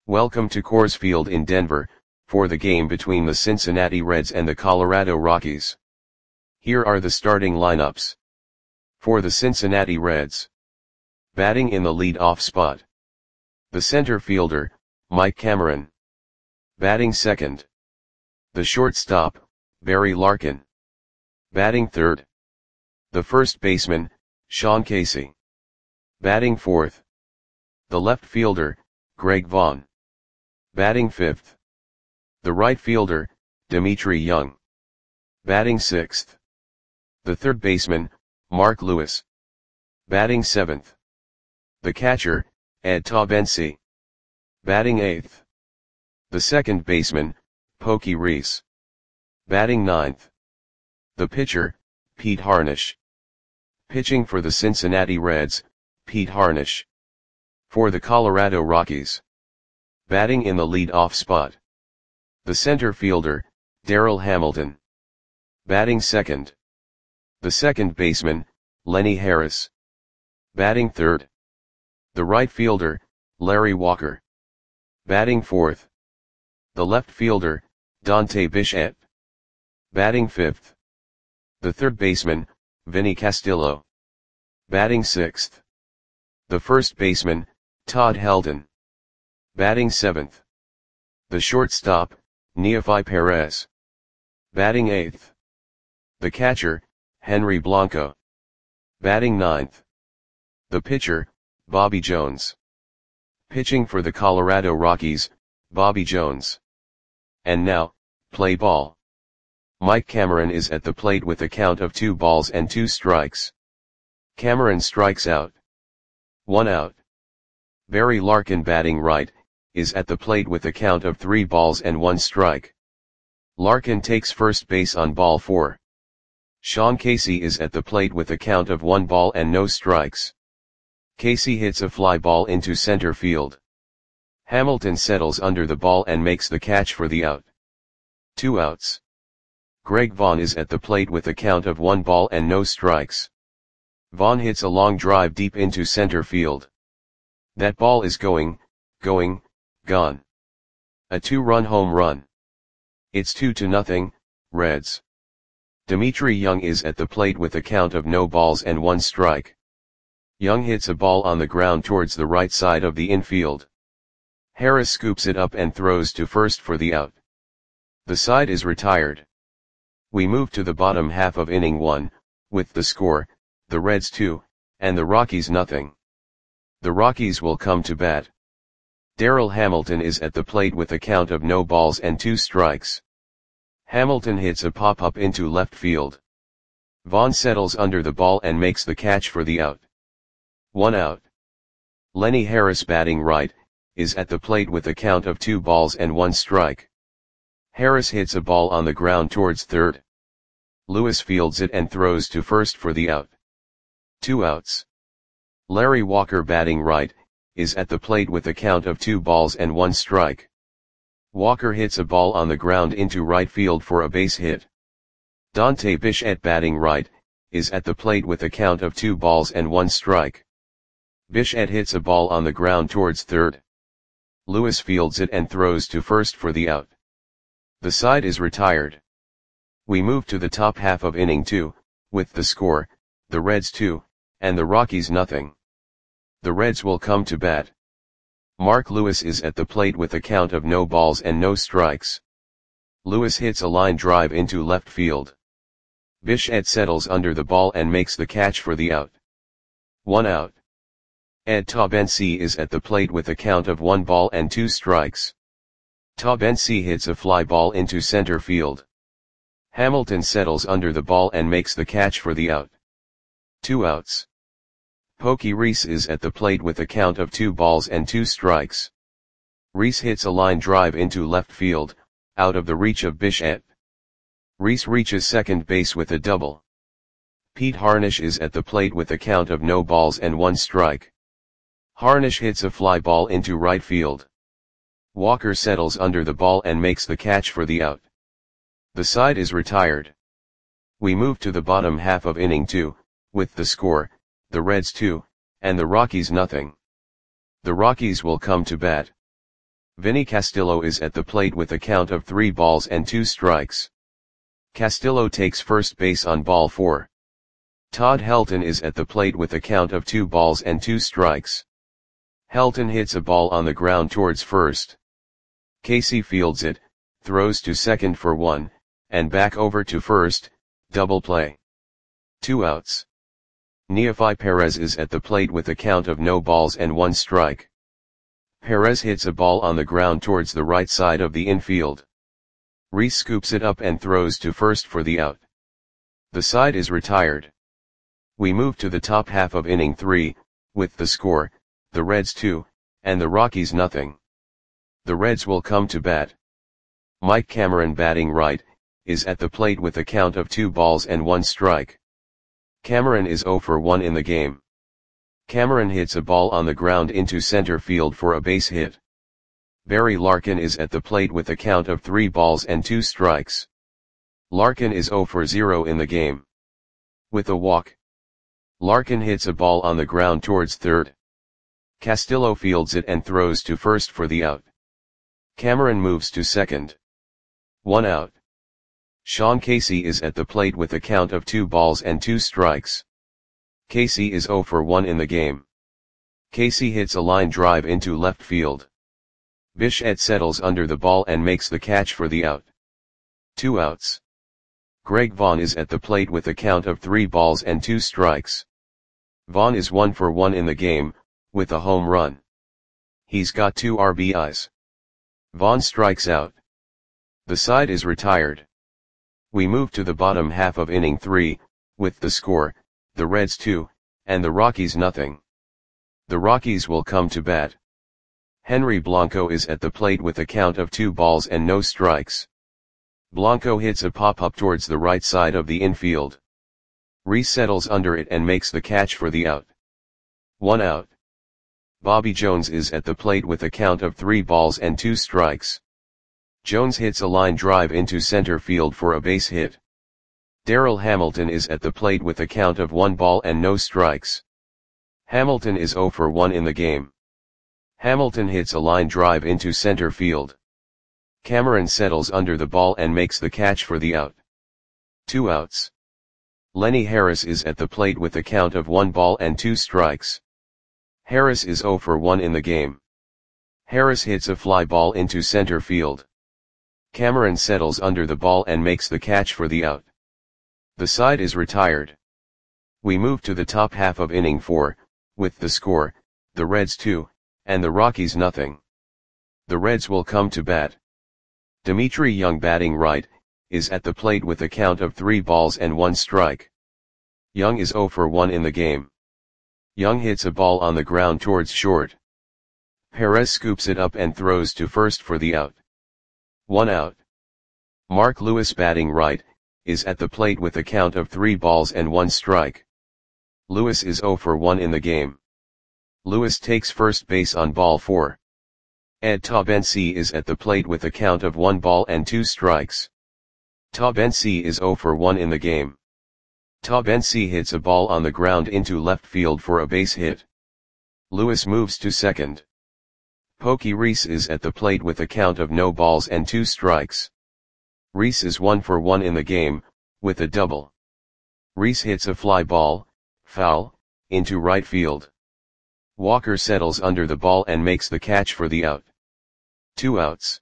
Welcome to Coors Field in Denver, for the game between the Cincinnati Reds and the Colorado Rockies. Here are the starting lineups. For the Cincinnati Reds. Batting in the lead-off spot. The center fielder, Mike Cameron. Batting second. The shortstop, Barry Larkin. Batting third. The first baseman, Sean Casey. Batting fourth. The left fielder, Greg Vaughn. Batting fifth. The right fielder, Dmitry Young. Batting sixth. The third baseman, Mark Lewis. Batting seventh. The catcher, Ed Taubensee. Batting eighth. The second baseman, Pokey Reese. Batting ninth. The pitcher, Pete Harnisch. Pitching for the Cincinnati Reds, Pete Harnisch. For the Colorado Rockies. Batting in the lead-off spot. The center fielder, Darryl Hamilton. Batting second. The second baseman, Lenny Harris. Batting third. The right fielder, Larry Walker. Batting fourth. The left fielder, Dante Bichette. Batting fifth. The third baseman, Vinny Castillo. Batting sixth. The first baseman, Todd Helton. Batting seventh. The shortstop, Neofi Perez. Batting eighth. The catcher, Henry Blanco. Batting ninth. The pitcher, Bobby Jones. Pitching for the Colorado Rockies, Bobby Jones. And now, play ball. Mike Cameron is at the plate with a count of 2 balls and 2 strikes. Cameron strikes out. 1 out. Barry Larkin batting right, is at the plate with a count of 3 balls and 1 strike. Larkin takes first base on ball 4. Sean Casey is at the plate with a count of 1 ball and no strikes. Casey hits a fly ball into center field. Hamilton settles under the ball and makes the catch for the out. 2 outs. Greg Vaughn is at the plate with a count of 1 ball and no strikes. Vaughn hits a long drive deep into center field. That ball is going, gone. A 2-run home run. It's 2-0, Reds. Dmitry Young is at the plate with a count of no balls and 1 strike. Young hits a ball on the ground towards the right side of the infield. Harris scoops it up and throws to first for the out. The side is retired. We move to the bottom half of inning 1, with the score, the Reds 2, and the Rockies nothing. The Rockies will come to bat. Darryl Hamilton is at the plate with a count of no balls and 2 strikes. Hamilton hits a pop-up into left field. Vaughn settles under the ball and makes the catch for the out. 1 out. Lenny Harris batting right, is at the plate with a count of 2 balls and 1 strike. Harris hits a ball on the ground towards third. Lewis fields it and throws to first for the out. 2 outs. Larry Walker batting right, is at the plate with a count of 2 balls and 1 strike. Walker hits a ball on the ground into right field for a base hit. Dante Bichette batting right, is at the plate with a count of 2 balls and 1 strike. Bichette hits a ball on the ground towards third. Lewis fields it and throws to first for the out. The side is retired. We move to the top half of inning 2, with the score, the Reds 2, and the Rockies nothing. The Reds will come to bat. Mark Lewis is at the plate with a count of no balls and no strikes. Lewis hits a line drive into left field. Bichette settles under the ball and makes the catch for the out. 1 out. Ed Taubensee is at the plate with a count of 1 ball and 2 strikes. Taubensee hits a fly ball into center field. Hamilton settles under the ball and makes the catch for the out. 2 outs. Pokey Reese is at the plate with a count of 2 balls and 2 strikes. Reese hits a line drive into left field, out of the reach of Bichette. Reese reaches second base with a double. Pete Harnisch is at the plate with a count of no balls and 1 strike. Harnisch hits a fly ball into right field. Walker settles under the ball and makes the catch for the out. The side is retired. We move to the bottom half of inning 2, with the score, the Reds 2, and the Rockies nothing. The Rockies will come to bat. Vinny Castillo is at the plate with a count of 3 balls and 2 strikes. Castillo takes first base on ball 4. Todd Helton is at the plate with a count of 2 balls and 2 strikes. Helton hits a ball on the ground towards first. Casey fields it, throws to second for 1, and back over to first, double play. 2 outs. Neofi Perez is at the plate with a count of no balls and 1 strike. Perez hits a ball on the ground towards the right side of the infield. Reese scoops it up and throws to first for the out. The side is retired. We move to the top half of inning 3, with the score, the Reds 2, and the Rockies nothing. The Reds will come to bat. Mike Cameron, batting right, is at the plate with a count of 2 balls and 1 strike. Cameron is 0 for 1 in the game. Cameron hits a ball on the ground into center field for a base hit. Barry Larkin is at the plate with a count of 3 balls and 2 strikes. Larkin is 0 for 0 in the game. With a walk. Larkin hits a ball on the ground towards third. Castillo fields it and throws to first for the out. Cameron moves to second. 1 out. Sean Casey is at the plate with a count of 2 balls and 2 strikes. Casey is 0 for 1 in the game. Casey hits a line drive into left field. Bichette settles under the ball and makes the catch for the out. 2 outs. Greg Vaughn is at the plate with a count of 3 balls and 2 strikes. Vaughn is 1 for 1 in the game, with a home run. He's got 2 RBIs. Vaughn strikes out. The side is retired. We move to the bottom half of inning 3, with the score, the Reds 2, and the Rockies nothing. The Rockies will come to bat. Henry Blanco is at the plate with a count of 2 balls and no strikes. Blanco hits a pop-up towards the right side of the infield. Reese settles under it and makes the catch for the out. 1 out. Bobby Jones is at the plate with a count of 3 balls and 2 strikes. Jones hits a line drive into center field for a base hit. Darrell Hamilton is at the plate with a count of 1 ball and no strikes. Hamilton is 0 for 1 in the game. Hamilton hits a line drive into center field. Cameron settles under the ball and makes the catch for the out. 2 outs. Lenny Harris is at the plate with a count of 1 ball and 2 strikes. Harris is 0 for 1 in the game. Harris hits a fly ball into center field. Cameron settles under the ball and makes the catch for the out. The side is retired. We move to the top half of inning 4, with the score, the Reds 2, and the Rockies nothing. The Reds will come to bat. Dimitri Young, batting right, is at the plate with a count of 3 balls and 1 strike. Young is 0 for 1 in the game. Young hits a ball on the ground towards short. Perez scoops it up and throws to first for the out. 1 out. Mark Lewis, batting right, is at the plate with a count of 3 balls and 1 strike. Lewis is 0 for 1 in the game. Lewis takes first base on ball 4. Ed Taubensee is at the plate with a count of 1 ball and 2 strikes. Taubensee is 0 for 1 in the game. Taubensee hits a ball on the ground into left field for a base hit. Lewis moves to second. Pokey Reese is at the plate with a count of no balls and 2 strikes. Reese is 1 for 1 in the game, with a double. Reese hits a fly ball, foul, into right field. Walker settles under the ball and makes the catch for the out. 2 outs.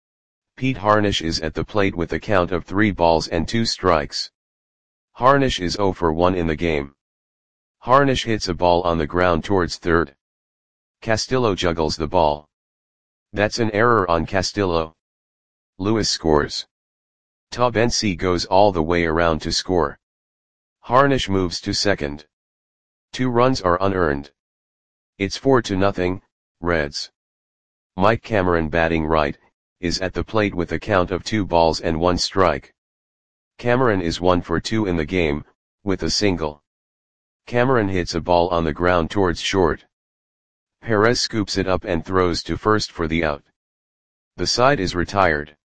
Pete Harnish is at the plate with a count of 3 balls and 2 strikes. Harnish is 0 for 1 in the game. Harnish hits a ball on the ground towards third. Castillo juggles the ball. That's an error on Castillo. Lewis scores. Taubensee goes all the way around to score. Harnish moves to second. 2 runs are unearned. It's 4-0, Reds. Mike Cameron, batting right, is at the plate with a count of 2 balls and 1 strike. Cameron is 1 for 2 in the game, with a single. Cameron hits a ball on the ground towards short. Perez scoops it up and throws to first for the out. The side is retired.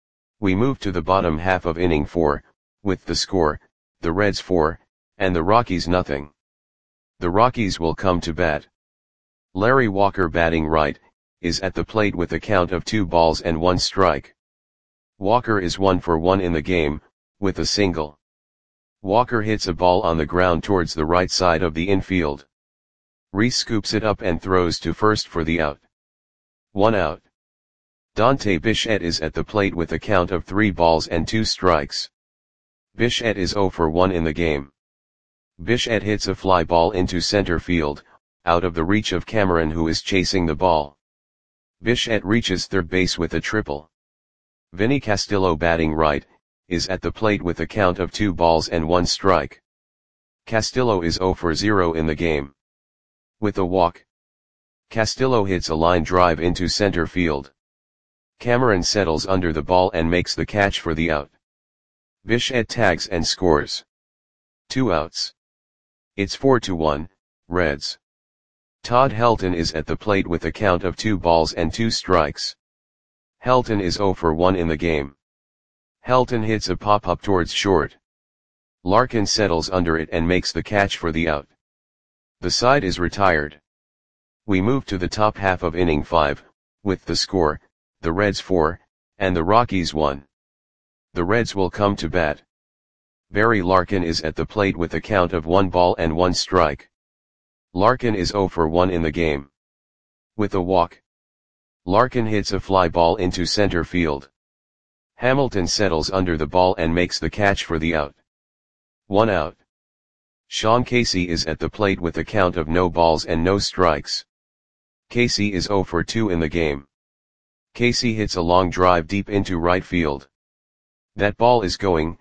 We move to the bottom half of inning 4, with the score, the Reds 4, and the Rockies nothing. The Rockies will come to bat. Larry Walker, batting right, is at the plate with a count of 2 balls and 1 strike. Walker is 1 for 1 in the game, with a single. Walker hits a ball on the ground towards the right side of the infield. Reese scoops it up and throws to first for the out. 1 out. Dante Bichette is at the plate with a count of 3 balls and 2 strikes. Bichette is 0 for 1 in the game. Bichette hits a fly ball into center field, out of the reach of Cameron, who is chasing the ball. Bichette reaches third base with a triple. Vinny Castillo, batting right, is at the plate with a count of 2 balls and 1 strike. Castillo is 0 for 0 in the game. With a walk, Castillo hits a line drive into center field. Cameron settles under the ball and makes the catch for the out. Bichette tags and scores. 2 outs. It's 4-1, Reds. Todd Helton is at the plate with a count of 2 balls and 2 strikes. Helton is 0 for 1 in the game. Helton hits a pop-up towards short. Larkin settles under it and makes the catch for the out. The side is retired. We move to the top half of inning 5, with the score, the Reds 4, and the Rockies 1. The Reds will come to bat. Barry Larkin is at the plate with a count of 1 ball and 1 strike. Larkin is 0 for 1 in the game. With a walk, Larkin hits a fly ball into center field. Hamilton settles under the ball and makes the catch for the out. 1 out. Sean Casey is at the plate with a count of no balls and no strikes. Casey is 0 for 2 in the game. Casey hits a long drive deep into right field. That ball is gone.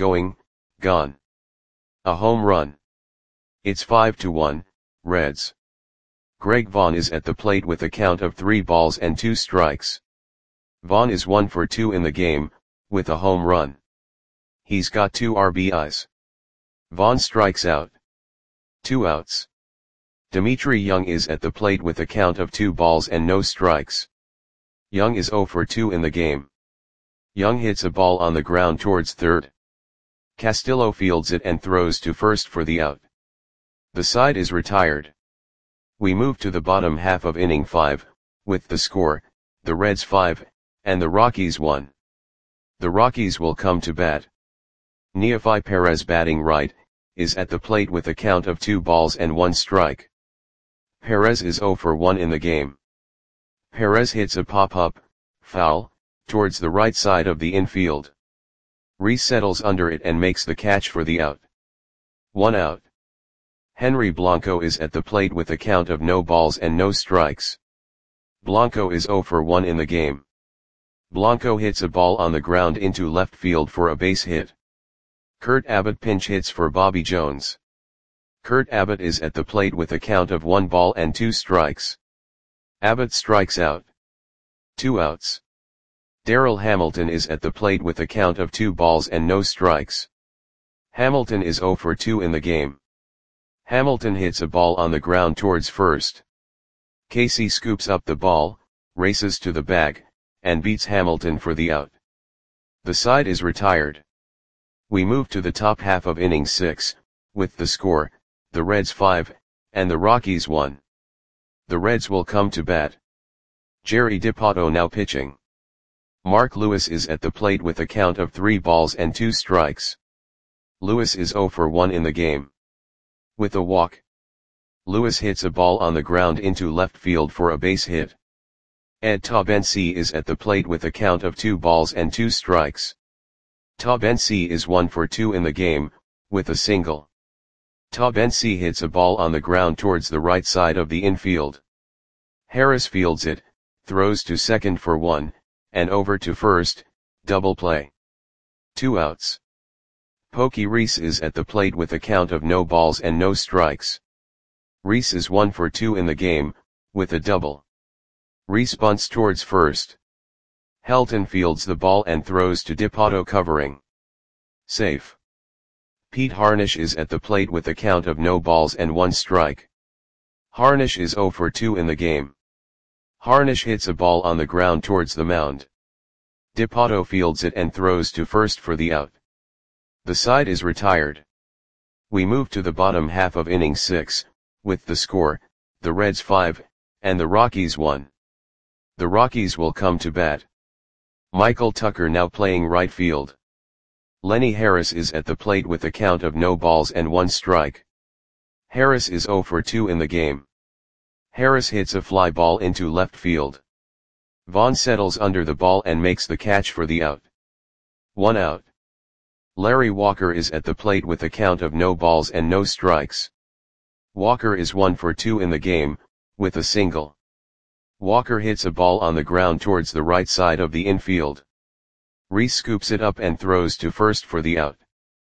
A home run. It's 5-1, Reds. Greg Vaughn is at the plate with a count of 3 balls and 2 strikes. Vaughn is 1 for 2 in the game, with a home run. He's got 2 RBIs. Vaughn strikes out. 2 outs. Dimitri Young is at the plate with a count of 2 balls and no strikes. Young is 0 for 2 in the game. Young hits a ball on the ground towards third. Castillo fields it and throws to first for the out. The side is retired. We move to the bottom half of inning 5, with the score, the Reds 5, and the Rockies 1. The Rockies will come to bat. Neofi Perez, batting right, is at the plate with a count of 2 balls and 1 strike. Perez is 0 for 1 in the game. Perez hits a pop-up, foul, towards the right side of the infield. Reese settles under it and makes the catch for the out. 1 out. Henry Blanco is at the plate with a count of no balls and no strikes. Blanco is 0 for 1 in the game. Blanco hits a ball on the ground into left field for a base hit. Kurt Abbott pinch hits for Bobby Jones. Kurt Abbott is at the plate with a count of 1 ball and 2 strikes. Abbott strikes out. 2 outs. Darryl Hamilton is at the plate with a count of 2 balls and no strikes. Hamilton is 0 for 2 in the game. Hamilton hits a ball on the ground towards first. Casey scoops up the ball, races to the bag, and beats Hamilton for the out. The side is retired. We move to the top half of inning 6, with the score, the Reds 5, and the Rockies 1. The Reds will come to bat. Jerry Dipoto now pitching. Mark Lewis is at the plate with a count of 3 balls and 2 strikes. Lewis is 0 for 1 in the game. With a walk, Lewis hits a ball on the ground into left field for a base hit. Ed Taubensee is at the plate with a count of 2 balls and 2 strikes. Taubensee is 1 for 2 in the game, with a single. Taubensee hits a ball on the ground towards the right side of the infield. Harris fields it, throws to second for 1, and over to first, double play. 2 outs. Pokey Reese is at the plate with a count of no balls and no strikes. Reese is 1 for 2 in the game, with a double. Reese bunts towards first. Helton fields the ball and throws to Dipoto, covering. Safe. Pete Harnisch is at the plate with a count of no balls and 1 strike. Harnisch is 0 for 2 in the game. Harnisch hits a ball on the ground towards the mound. Dipoto fields it and throws to first for the out. The side is retired. We move to the bottom half of inning 6, with the score, the Reds 5, and the Rockies 1. The Rockies will come to bat. Michael Tucker now playing right field. Lenny Harris is at the plate with a count of no balls and 1 strike. Harris is 0 for 2 in the game. Harris hits a fly ball into left field. Vaughn settles under the ball and makes the catch for the out. 1 out. Larry Walker is at the plate with a count of no balls and no strikes. Walker is 1 for 2 in the game, with a single. Walker hits a ball on the ground towards the right side of the infield. Reese scoops it up and throws to first for the out.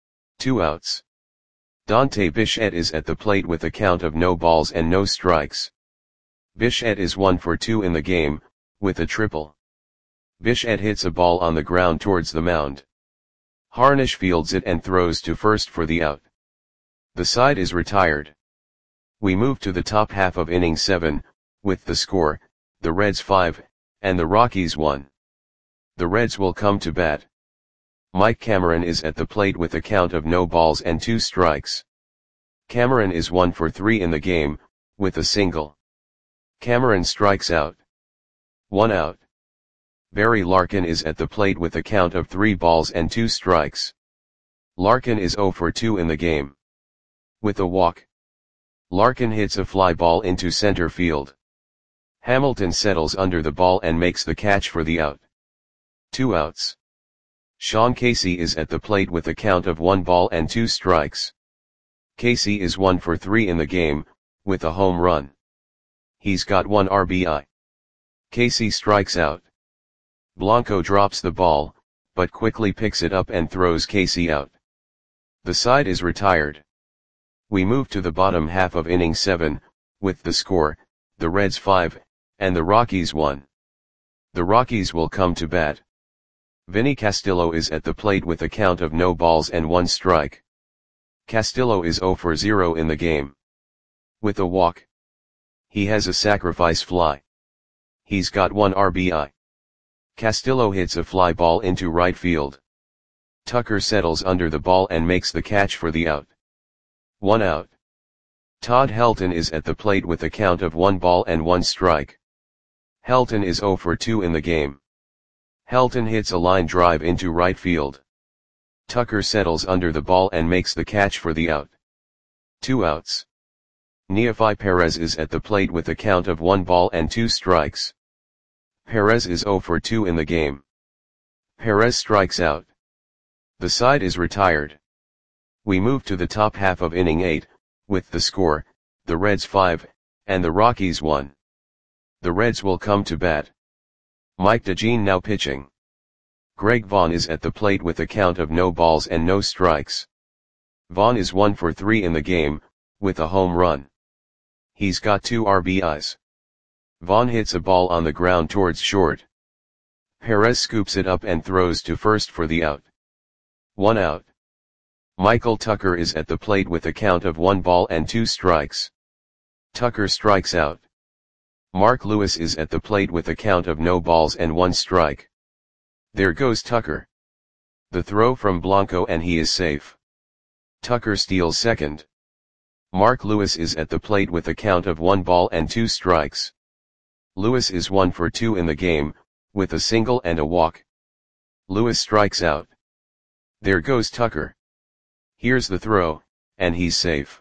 2 outs. Dante Bichette is at the plate with a count of no balls and no strikes. Bichette is 1 for 2 in the game, with a triple. Bichette hits a ball on the ground towards the mound. Harnish fields it and throws to first for the out. The side is retired. We move to the top half of inning 7, with the score, the Reds 5, and the Rockies 1. The Reds will come to bat. Mike Cameron is at the plate with a count of no balls and 2 strikes. Cameron is 1 for 3 in the game, with a single. Cameron strikes out. 1 out. Barry Larkin is at the plate with a count of 3 balls and 2 strikes. Larkin is 0 for 2 in the game. With a walk. Larkin hits a fly ball into center field. Hamilton settles under the ball and makes the catch for the out. 2 outs. Sean Casey is at the plate with a count of 1 ball and 2 strikes. Casey is 1 for 3 in the game, with a home run. He's got 1 RBI. Casey strikes out. Blanco drops the ball, but quickly picks it up and throws Casey out. The side is retired. We move to the bottom half of inning 7, with the score, the Reds 5, and the Rockies 1. The Rockies will come to bat. Vinny Castillo is at the plate with a count of no balls and 1 strike. Castillo is 0 for 0 in the game. With a walk. He has a sacrifice fly. He's got 1 RBI. Castillo hits a fly ball into right field. Tucker settles under the ball and makes the catch for the out. 1 out. Todd Helton is at the plate with a count of 1 ball and 1 strike. Helton is 0 for 2 in the game. Helton hits a line drive into right field. Tucker settles under the ball and makes the catch for the out. 2 outs. Neefi Perez is at the plate with a count of 1 ball and 2 strikes. Perez is 0 for 2 in the game. Perez strikes out. The side is retired. We move to the top half of inning 8, with the score, the Reds 5, and the Rockies 1. The Reds will come to bat. Mike DeJean now pitching. Greg Vaughn is at the plate with a count of no balls and no strikes. Vaughn is 1 for 3 in the game, with a home run. He's got 2 RBIs. Vaughn hits a ball on the ground towards short. Perez scoops it up and throws to first for the out. 1 out. Michael Tucker is at the plate with a count of 1 ball and 2 strikes. Tucker strikes out. Mark Lewis is at the plate with a count of no balls and 1 strike. There goes Tucker. The throw from Blanco and he is safe. Tucker steals second. Mark Lewis is at the plate with a count of 1 ball and 2 strikes. Lewis is 1 for 2 in the game, with a single and a walk. Lewis strikes out. There goes Tucker. Here's the throw, and he's safe.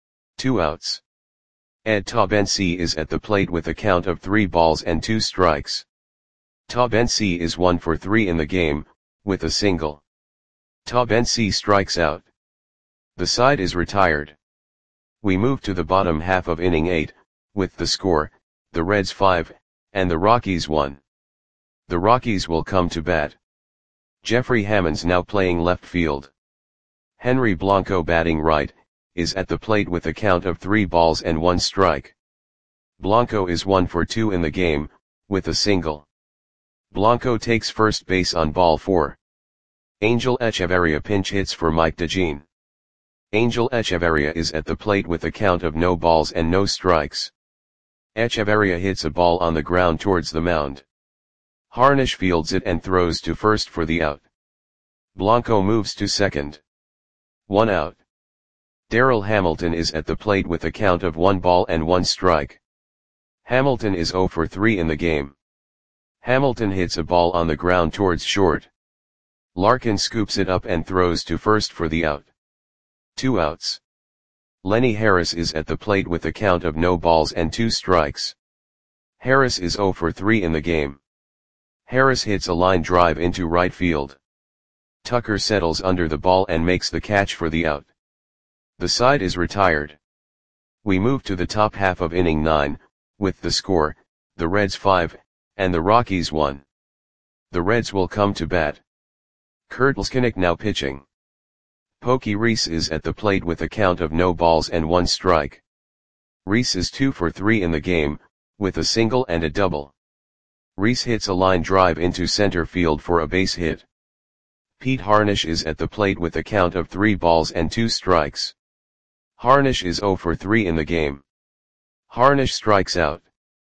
2 outs. Ed Taubensee is at the plate with a count of 3 balls and 2 strikes. Taubensee is 1 for 3 in the game, with a single. Taubensee strikes out. The side is retired. We move to the bottom half of inning 8, with the score, the Reds 5, and the Rockies 1. The Rockies will come to bat. Jeffrey Hammonds now playing left field. Henry Blanco batting right, is at the plate with a count of 3 balls and 1 strike. Blanco is 1 for 2 in the game, with a single. Blanco takes first base on ball 4. Angel Echeverria pinch hits for Mike DeJean. Angel Echeverria is at the plate with a count of no balls and no strikes. Echeverria hits a ball on the ground towards the mound. Harnish fields it and throws to first for the out. Blanco moves to second. 1 out. Darrell Hamilton is at the plate with a count of 1 ball and 1 strike. Hamilton is 0 for 3 in the game. Hamilton hits a ball on the ground towards short. Larkin scoops it up and throws to first for the out. 2 outs. Lenny Harris is at the plate with a count of no balls and 2 strikes. Harris is 0 for 3 in the game. Harris hits a line drive into right field. Tucker settles under the ball and makes the catch for the out. The side is retired. We move to the top half of inning 9, with the score, the Reds 5, and the Rockies 1. The Reds will come to bat. Kurt Leskinick now pitching. Pokey Reese is at the plate with a count of no balls and 1 strike. Reese is 2 for 3 in the game, with a single and a double. Reese hits a line drive into center field for a base hit. Pete Harnisch is at the plate with a count of 3 balls and 2 strikes. Harnisch is 0 for 3 in the game. Harnisch strikes out.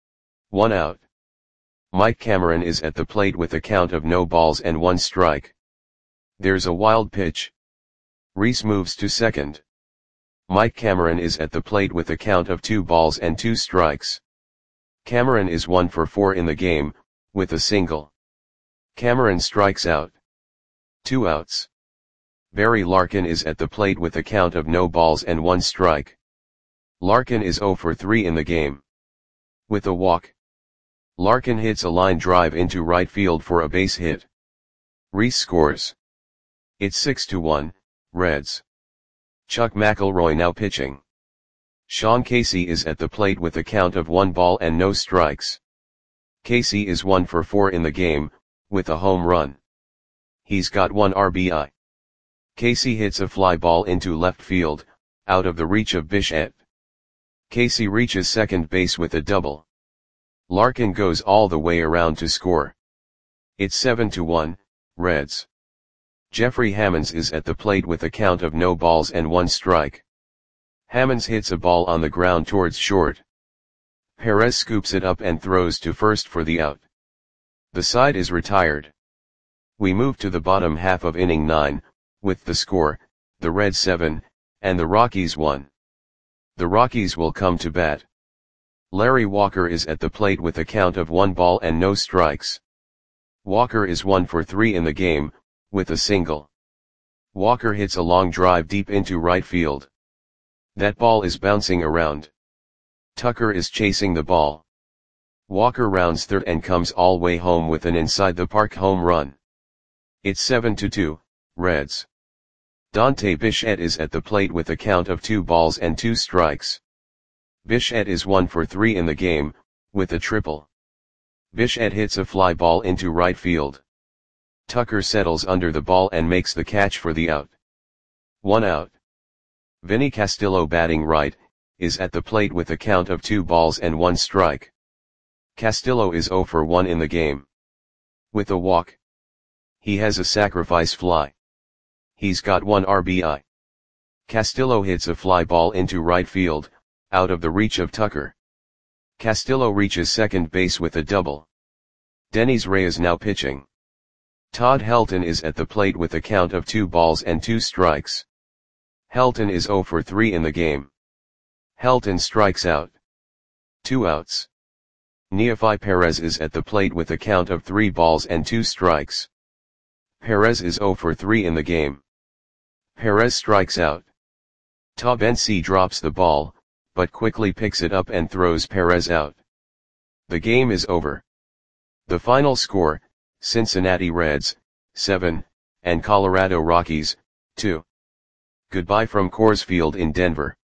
1 out. Mike Cameron is at the plate with a count of no balls and 1 strike. There's a wild pitch. Reese moves to second. Mike Cameron is at the plate with a count of 2 balls and 2 strikes. Cameron is 1 for 4 in the game, with a single. Cameron strikes out. 2 outs. Barry Larkin is at the plate with a count of no balls and 1 strike. Larkin is 0 for 3 in the game. With a walk. Larkin hits a line drive into right field for a base hit. Reese scores. It's 6-1, Reds. Chuck McElroy now pitching. Sean Casey is at the plate with a count of 1 ball and no strikes. Casey is 1 for 4 in the game, with a home run. He's got 1 RBI. Casey hits a fly ball into left field, out of the reach of Bichette. Casey reaches second base with a double. Larkin goes all the way around to score. It's 7-1, Reds. Jeffrey Hammonds is at the plate with a count of no balls and 1 strike. Hammonds hits a ball on the ground towards short. Perez scoops it up and throws to first for the out. The side is retired. We move to the bottom half of inning 9, with the score, the Reds 7, and the Rockies 1. The Rockies will come to bat. Larry Walker is at the plate with a count of 1 ball and no strikes. Walker is 1 for 3 in the game, with a single. Walker hits a long drive deep into right field. That ball is bouncing around. Tucker is chasing the ball. Walker rounds third and comes all way home with an inside the park home run. It's 7-2, Reds. Dante Bichette is at the plate with a count of 2 balls and 2 strikes. Bichette is 1 for 3 in the game, with a triple. Bichette hits a fly ball into right field. Tucker settles under the ball and makes the catch for the out. 1 out. Vinny Castillo batting right, is at the plate with a count of 2 balls and 1 strike. Castillo is 0 for 1 in the game. With a walk. He has a sacrifice fly. He's got 1 RBI. Castillo hits a fly ball into right field, out of the reach of Tucker. Castillo reaches second base with a double. Dennis Reyes now pitching. Todd Helton is at the plate with a count of 2 balls and 2 strikes. Helton is 0 for 3 in the game. Helton strikes out. 2 outs. Neofi Perez is at the plate with a count of 3 balls and 2 strikes. Perez is 0 for 3 in the game. Perez strikes out. Tabensi drops the ball, but quickly picks it up and throws Perez out. The game is over. The final score, Cincinnati Reds, 7, and Colorado Rockies, 2. Goodbye from Coors Field in Denver.